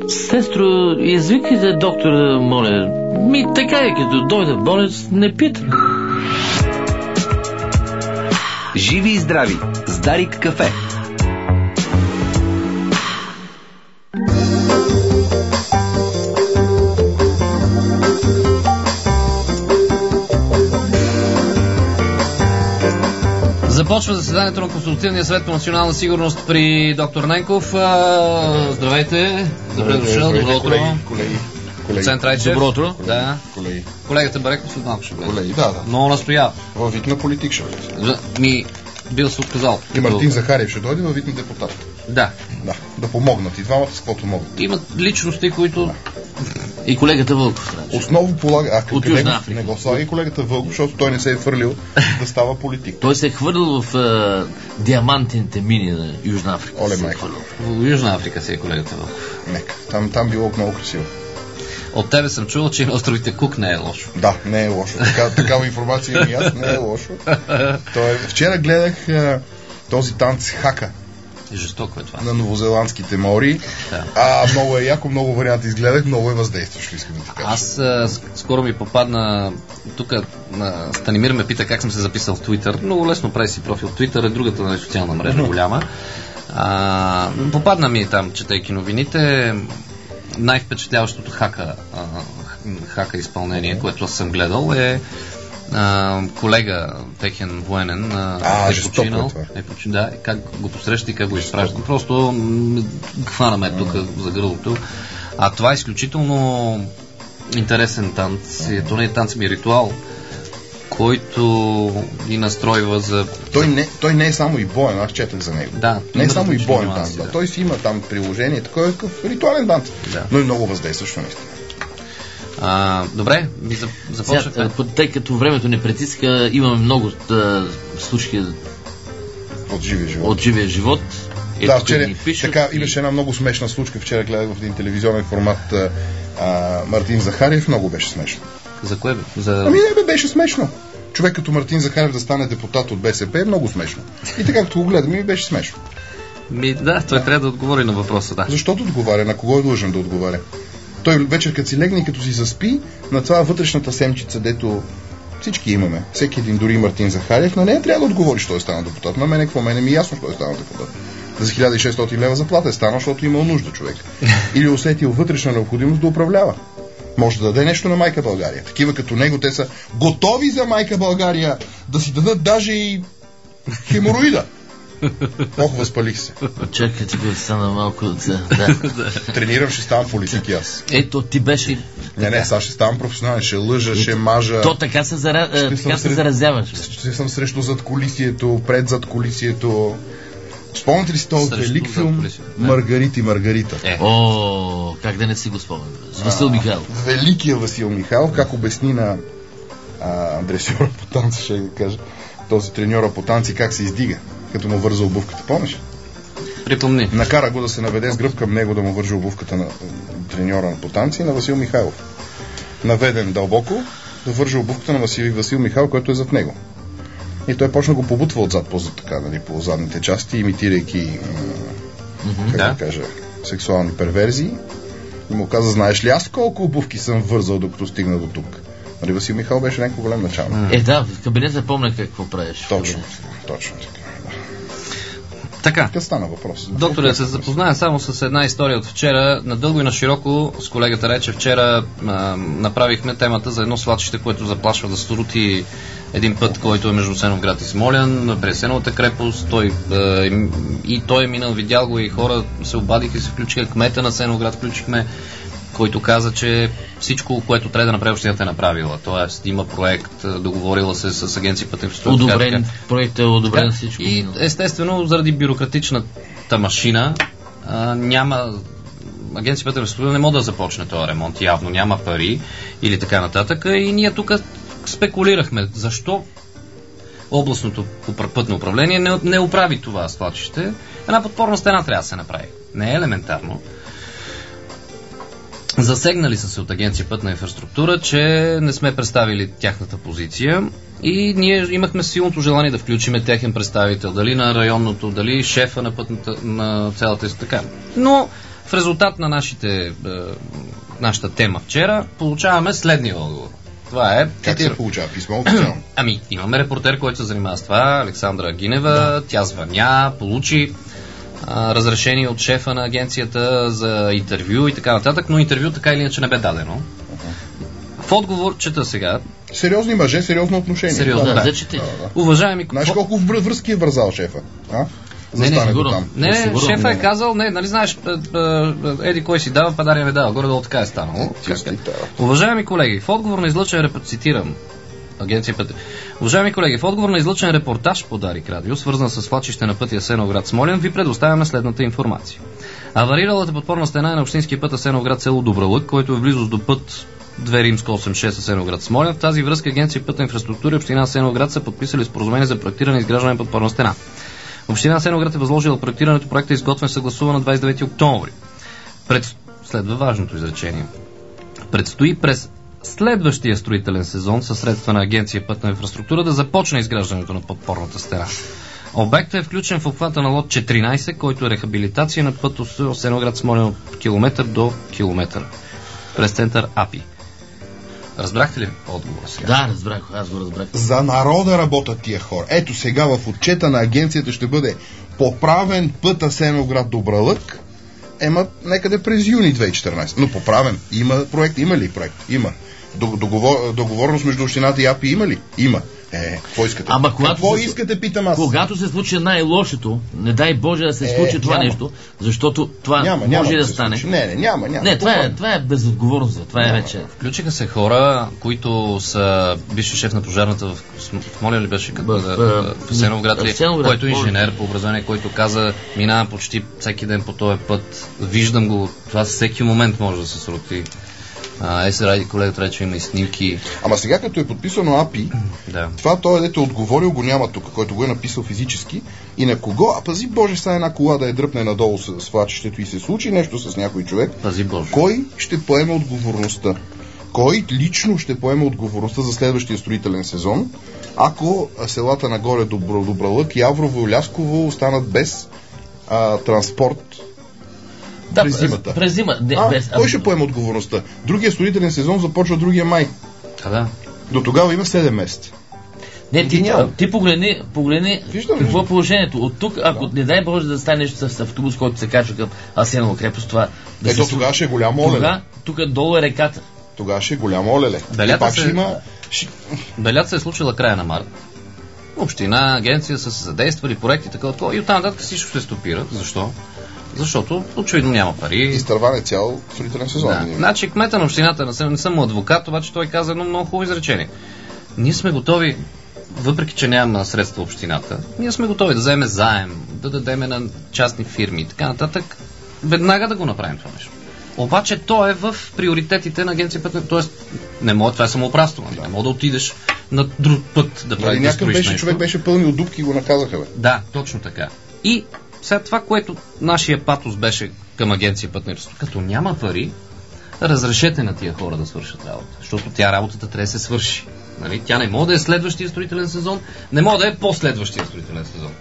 Сестро, извикайте доктора, моля. Така е, като дойде болец, не пита. Живи и здрави с Дарик кафе. Започва заседанието на Консултативния съвет по национална сигурност при доктор Ненков. Здравейте. Добре дошъл. Добро утро. Колеги. Доцент Райчев. Добро утро. Да. Колеги. Колегата Бареков след малко ще влезе. Колеги, да. Много настоява. Във вид на политик ще влезе. Бил се отказал. И Мартин Захариев ще дойде във вид на депутат. Да. Да помогнат и двамата с каквото могат. Имат личности, които... Да. И колегата Вълков. Основно полага... От Южна Африка. Не го слага и колегата Вълков, защото той не се е хвърлил да става политик. Той се е хвърлил в диамантените мини на Южна Африка. Оле, майка. В Южна Африка си е колегата Вълков. Нека. Там било много красиво. От тебе съм чувал, че на островите Кук не е лошо. Да, не е лошо. Такава информация имам и аз, не е лошо. Вчера гледах този танц хака. Жестоко е това. На новозеландските мори. Да. Много е яко, много варианти изгледах, много е въздействащо, искам да ти кажа. Аз скоро ми попадна тук, Станимир ме пита как съм се записал в Twitter. Много лесно прави си профил в Twitter, е другата социална мрежа голяма. Попадна ми там, четейки новините, най-впечатляващото хака изпълнение, което аз съм гледал е колега техен военен е починал. Да, как го посреща и как го изпраща. Просто хвана ме тук за гърлото. Това е изключително интересен танц. То не е танц, ми е ритуал, който ни настройва за... Той не е само и боен, аз четах за него. Да, не е само и боен танц. Да. Той си има там приложение, такой е такъв ритуален танц. Да. Но и много въздействащо наистина. Добре, започнахме. Тъй като времето не притиска, имаме много случки от живия живот. Вчера така имаше една много смешна случка. Вчера гледах в един телевизионен формат Мартин Захариев. Много беше смешно. За кое? Не беше смешно. Човек като Мартин Захариев да стане депутат от БСП е много смешно. И така като го гледам, ми беше смешно. Да, той трябва да отговори на въпроса, да. Защото отговаря? На кого е длъжен да отговаря? Той вечер като си легне и като си заспи, на това вътрешната семчица, дето всички имаме, всеки един, дори Мартин Захариев, на нея трябва да отговори, що е станал депутат. На мене какво? Мене ми е ясно, що е станал депутат. За 1600 лева заплата е станал, защото имал нужда човек. Или усетил вътрешна необходимост да управлява. Може да даде нещо на Майка България. Такива като него, те са готови за Майка България да си дадат даже и хемороида. Ох, възпалих се. Чакай, тук стана малко... Да. Тренирам, ще ставам политик и аз. Ето, ти беше... Не, сега ще ставам професионален, ще лъжа, ще мажа. То така се заразяваш. Ще съм срещу задкулисието, пред задкулисието. Спомняте ли си този велик филм Маргарита? Как да не си го спомням? С Васил Михайлов. Великия Васил Михайлов, как обясни на дресьора по танци, ще кажа, този треньора по танци, как се издига, като му върза обувката, помниш? Припомни. Накара го да се наведе с гръб към него, да му вържи обувката на треньора по танци, на Васил Михайлов. Наведен дълбоко, да вържи обувката на Васил Михайлов, който е зад него. И той почна го побутва отзад, по задните части, имитирайки да кажа, сексуални перверзии. И му каза, знаеш ли аз колко обувки съм вързал, докато стигна до тук? Нали, Васил Михайлов беше някакво голям началник. Да, в кабинета помня какво правиш. Точно така. Така, стана въпрос. Докторе, се запозная само с една история от вчера. Надълго и на широко с колегата Рече вчера направихме темата за едно свлачище, което заплашва да срути един път, който е между Сеновград и Смолян, през Сеновата крепост. Той е минал, видял го и хора се обадиха и се включиха. Кмета на Сеновград включихме, който каза, че всичко, което трябва да направи, общината е направила. Тоест има проект, договорила се с агенция Пътна инфраструктура. Одобрен, проектът е одобрен всичко. И естествено, заради бюрократичната машина, агенция Пътна инфраструктура не може да започне този ремонт. Явно няма пари или така нататък. И ние тук спекулирахме защо областното пътно управление не оправи това свлачище. Една подпорна стена трябва да се направи. Не е елементарно. Засегнали са се от агенция Пътна инфраструктура, че не сме представили тяхната позиция и ние имахме силното желание да включиме техен представител, дали на районното, дали шефа на цялата така. Но В резултат на нашата тема вчера получаваме следния отговор. Това е... Как се получава писмо официално? Ами, имаме репортер, който се занимава с това, Александра Гинева, тя звъня, получи разрешение от шефа на агенцията за интервю и така нататък, но интервю така или иначе не бе дадено. В отговор, чета сега. Сериозни мъже, сериозно отношение. Сериозно, да. Уважаеми... Знаеш колко връзки е вързал шефа? Не, шефа е казал, нали знаеш, еди кой си дава, падария не дава, горе-долу така е станало. Уважаеми колеги, в отговор на излъчен цитирам агенция Петър. Уважаеми колеги, в отговор на излъчен репортаж по Дарик Радио, свързан с свлачище на пътя Асеновград Смолян, ви предоставяме следната информация. Авариралата подпорна стена е на общинския път Асеновград село Добралък, който е в близост до път 2-86 Асеновград Смолян. В тази връзка агенция Пътна инфраструктура и община Асеновград са подписали споразумение за проектиране и изграждане на подпорна стена. Община Асеновград е възложила проектирането, проекта е изготвен и съгласуван на 29 октомври. Следва важното изречение. Предстои през следващия строителен сезон със средства на агенция Пътна инфраструктура да започне изграждането на подпорната стена. Обектът е включен в обхвата на лот 14, който е рехабилитация на път Асеновград Смолян от километър до километър през център АПИ. Разбрахте ли отговора сега? Да, разбрах, аз го разбрах. За народа работят тия хора. Ето сега в отчета на агенцията ще бъде поправен път Асеновград Добралък, некъде през юни 2014. Но поправен. Има проект, има ли проект? Има. Договорност между общината и АПИ има ли? Има. Какво искате? Какво искате, питам аз? Когато се случи най-лошото, не дай Боже да се случи това нещо, защото това може да стане. Няма. Не, това е безотговорност. Това е вече. Включиха се хора, които са бивши шеф на пожарната в Смолян ли беше? В Асеновград ли? Който е инженер по образование, който каза, минавам почти всеки ден по този път, виждам го, това всеки момент може да се срути. Ради колегата рече има и снимки. Ама сега като е подписано АПИ, това той дето отговорил го няма тук, който го е написал физически и на кого, пази Боже, са една кола да е дръпне надолу с свлачището и се случи нещо с някой човек, пази Боже. Кой ще поеме отговорността? Кой лично ще поеме отговорността за следващия строителен сезон, ако селата нагоре Добралък, Яврово и Лясково останат без транспорт през зимата? Кой ще поема отговорността? Другия строителен сезон започва другия май. Да. До тогава има 7 месеца. Ти погледни какво е положението. От тук, ако не дай Боже да стане нещо с автобус, който се качва към Асенова крепост, това тогава ще е голямо олеле. Тук долу е реката. Тогава ще е голямо олеле. Белята се е случила края на март. Община, агенция са се задействали, проекти, такова. И оттам нататък всичко ще стопира. Защо? Защото очевидно няма пари. Изтърване цял строителен сезон. Значи кмета на общината, не съм му адвокат, обаче той каза едно много хубаво изречение. Ние сме готови, въпреки че нямаме средства общината, ние сме готови да вземем заем, да дадем на частни фирми и така нататък, веднага да го направим това нещо. Обаче то е в приоритетите на агенция Пътна, т.е. не мога, това е самоуправство, не мога да отидеш на друг път да правиш да строиш нещо. Човек беше пълни от дупки и го наказаха. Да, точно така. И сега това, което нашия патос беше към агенция Пътна инфраструктура, като няма пари, разрешете на тия хора да свършат работа, защото тя работата трябва да се свърши. Нали? Тя не може да е следващия строителен сезон, не може да е последващия строителен сезон.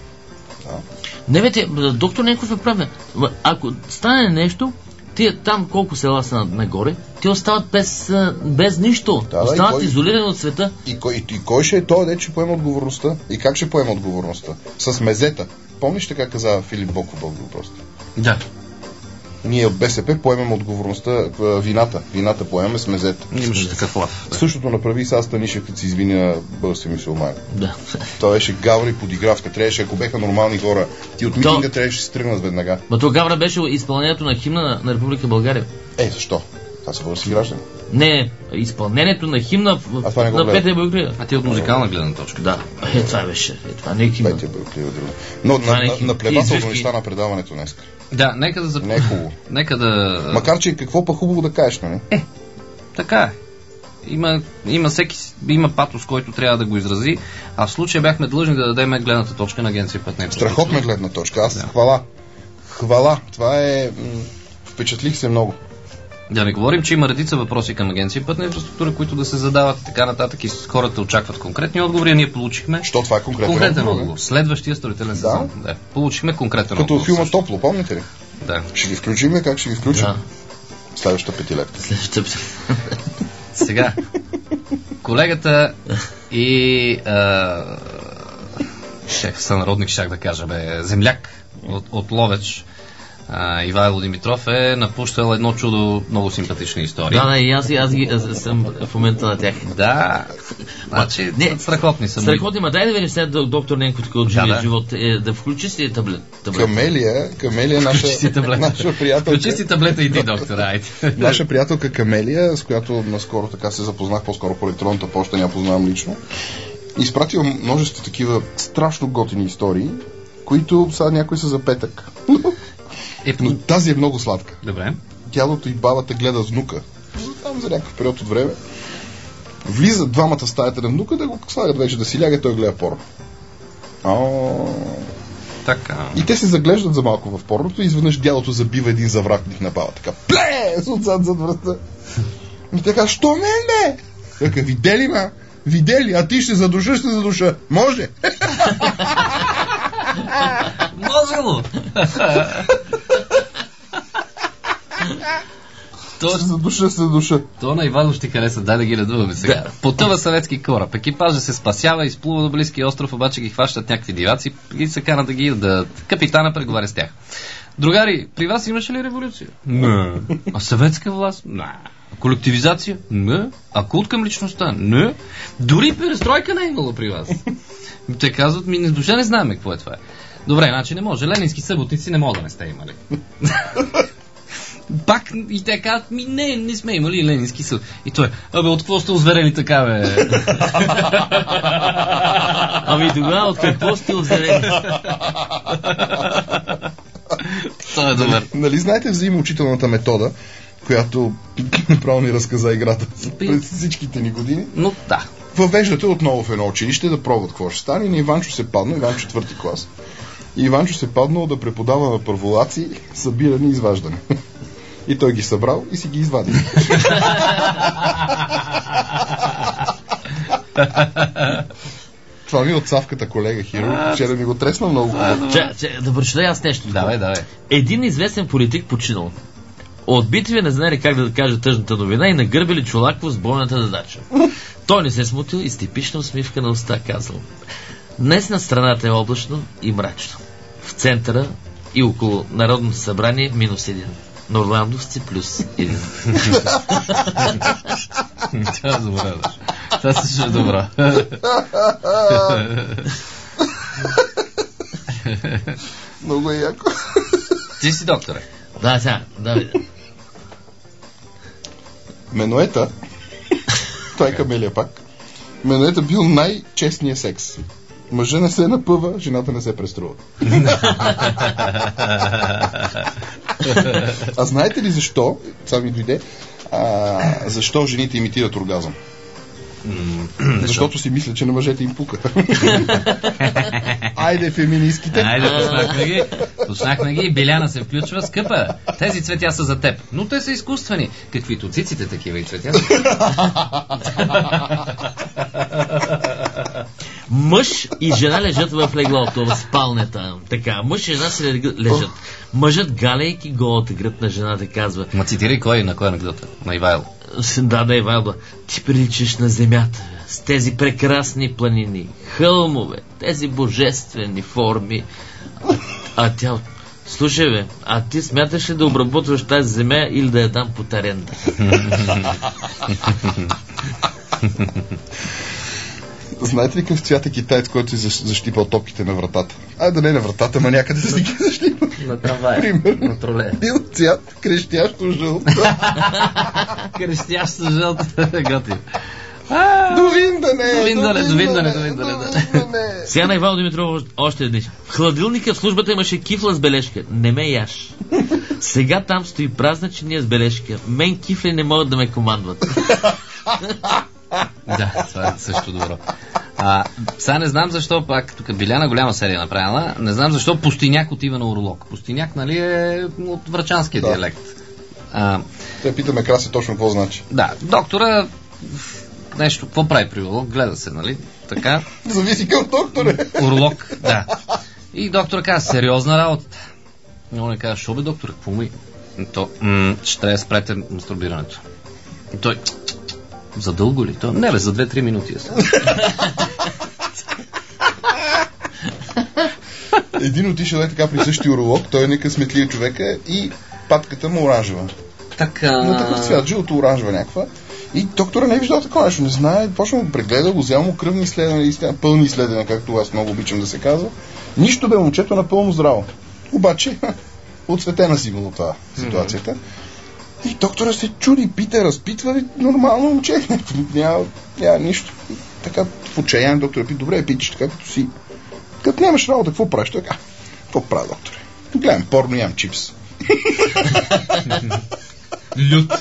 Не, бе, доктор Ненков е правен. Ако стане нещо, тия там колко села са нагоре, те остават без нищо. Остават изолирани от света. И кой ще е той, де ще поема отговорността? И как ще поема отговорността? С мезета. Помниш така каза Филип Боков просто? Да. Ние от БСП поемем отговорността, вината поемаме с мезета. Имаше такъв лав. Същото направи с Станишев, като се извини на български мюсюлмани. Да. Той беше гавра и подигравка. Трябваше, ако беха нормални хора, ти от митинга трябваше да се тръгнат веднага. То гавра беше изпълнението на химна на Република България. Защо? Това са български граждани. Не, изпълнението на химна на Петя Бояклиева. А ти от музикална гледна точка. Да. Това беше. Това не е химна. Петя Бояклиева. Но наплевателно ми стана предаването днес. Да, нека да Не е хубаво. Макар че какво па хубаво да кажеш, нали? Така е. Има патос, който трябва да го изрази, а в случая бяхме длъжни да дадем гледната точка на агенция Пътна инфраструктура. Страхотна гледна точка. Хвала. Това е... Впечатлих се много. Да не говорим, че има редица въпроси към агенция Пътна инфраструктура, които да се задават и така нататък и хората очакват конкретни отговори, а ние получихме това е конкретен отговор. Следващия строителен сезон. Да, получихме конкретен отговор. Като филма Топло, помните ли? Да. Ще ги включим, как ще ги включим? Да. Следващата петилетка. Сега, колегата и шеф сънародник, щях да кажа, земляк от Ловеч, Ивайло Димитров е напущал едно чудо много симпатични истории. Да, и аз съм в момента на тях. Да, значи страхотни са. Страхотни, дай да видим след доктор Ненко така от живия живот, да включи си таблет. Камелия наша приятелка. Включи си таблета и ти, доктор, айде. Наша приятелка Камелия, с която наскоро така се запознах, по-скоро по електронната поща, не я познавам лично, изпратила множество такива страшно готини истории, които сега някои са за петък. Но тази е много сладка. Добре. Дядото и бабата гледат внука. Там за някакъв период от време. Влизат двамата в стаята на внука да го слагат вече да си ляга, той гледа порно. Така. И те се заглеждат за малко в порното и изведнъж дядото забива един завратник на баба. Така, плес отзад зад връста. И така, що мен бе? Така, видели ма? Видели, а ти ще задуша. Може? Можело! Ще се душа. То на Ивайло ще хареса, дай да ги редуваме сега. Да. Потъва съветски кораб. Екипажа се спасява, изплува до близкия остров, обаче ги хващат някакви диваци и се канат да ги идат. Капитана преговаря с тях. Другари, при вас имаше ли революция? Не. А съветска власт? Не. Колективизация? Не. А култ към личността? Не. Дори перестройка не е имало при вас. Те казват, душа не знаем какво е това. Добре, значи не може. Ленински съботници не мога да не сте имали. Пак и те казват, не сме имали ленински съд. И той, от какво сте озверели така, бе? Ами тогава от какво сте озверели? Това е добър. Нали знаете взаимоучителната метода, която направо ни разказа играта през всичките ни години? Но да. Въвеждате отново в едно училище да пробват какво ще стане. И на Иванчо се падна, Иван 4-ти клас. И Иванчо се паднал да преподава на първолаци събиране и изваждане. И той ги събрал и си ги извадил. Това ми от Савката колега хирург, вчера ми го тресна много. Да прочета аз нещо. Давай. Един известен политик починал. От битви не знаели как да каже тъжната новина и нагърбили Чолаков с бойната задача. Той не се смутил и с типична усмивка на уста казал: днес на страната е облачно и мрачно. В центъра и около Народното събрание -1. Норландовци +1. Това е добра. Това също е добра. Много е яко. Ти си докторе. Да, сега, да. Менуета, той е Камелия пак, Менуета бил най-честният секс. Мъжа не се напъва, жената не се преструва. А знаете ли защо? Това ми дойде. Защо жените имитират оргазъм? Защото си мисля, че на мъжете им пука. Айде, феминистките. Айде, почнахме ги. Биляна се включва. Скъпа, тези цветя са за теб. Но те са изкуствени. Каквито циците, такива и цветя. Мъж и жена лежат в леглото, в спалнята. Така, мъж и жена се лежат. Мъжът, галейки голата гръд на жената, казва: ма цитирай кой на анекдота? На Ивайло. Да, Ивайло. Ти приличаш на земята, с тези прекрасни планини, хълмове, тези божествени форми. А тя: слушай, бе, а ти смяташ ли да обработваш тази земя или да я дам под аренда? Знаете ли какъв цвят е китаец, който си защипал топките на вратата? Да не на вратата, ма някъде да си ги защипа. На трамвая. Пример. На тролея. Бил цвят крещящо жълт. Крещящо жълт. Готин. Довиндане. Сега на Ивайло Димитров още един. В хладилника в службата имаше кифла с бележка: не ме яш. Сега там стои празничния с бележка: мен кифли не могат да ме командват. Да, това е също добро. Сега не знам защо, пак тук Биляна голяма серия направила, не знам защо Пустиняк отива на уролог. Пустиняк, нали, е от врачанския диалект. Те питаме Краси точно какво значи. Да, доктора нещо, какво прави при уролог? Гледа се, нали? Така. Зависи към доктор е. Уролог, да. И доктора каза: сериозна работа. Но не казва, шо бе, доктор, какво ми? То, ще трябва да спрете мастурбирането. Той, за дълго ли? То, не бе, за 2-3 минути. Един отишъл така при същия уролог, той е некъсметлия човека и патката му оранжева. Така... Но такъв цвят, жълто-оранжева някаква. И доктора не е виждал такова нещо, не знае, почва му прегледа, го взема му кръвни изследвания, пълни изследвания, както аз много обичам да се казва. Нищо бе, момчето напълно здраво. Обаче, отцветена си било това ситуацията. И доктора се чуди, пита, разпитва ли нормално момче. Няма нищо. Така в отчаяние доктора пита, добре, питаш така, като си. Като нямаш работа, какво правиш? Така, какво правя, докторе? Гледам порно, ям чипс. Лют.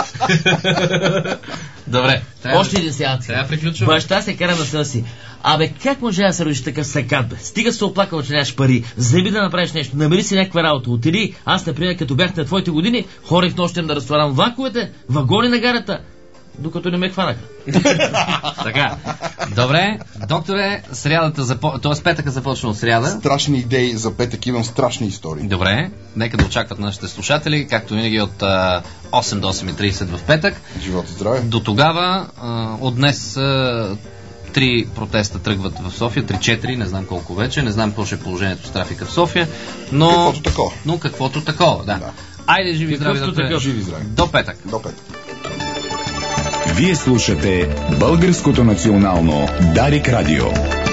Добре. Още един сега. Трябва приключваме. Баща се кара на сина си. Абе, как може да се родиш такъв сакат, бе? Стига се оплакал, че нямаш пари. Вземи да направиш нещо. Намери си някаква работа. Отиди. Аз, например, като бях на твоите години, ходех нощем да разтоварям влаковете, вагони на гарата, докато не ме хванаха. Така. Добре, докторе, т.е. петъка започва от сряда. Страшни идеи за петък, имам страшни истории. Добре, нека да очакват нашите слушатели, както винаги от 8 до 8:30 в петък. Живот и здраве. До тогава, от днес 3 протеста тръгват в София, 3-4, не знам колко вече, не знам какво ще е положението с трафика в София, но... Каквото такова. Но каквото такова, да. Айде, живи здрави, докторе. Живи здрави. До петък. До петък. Вие слушате Българското национално Дарик радио.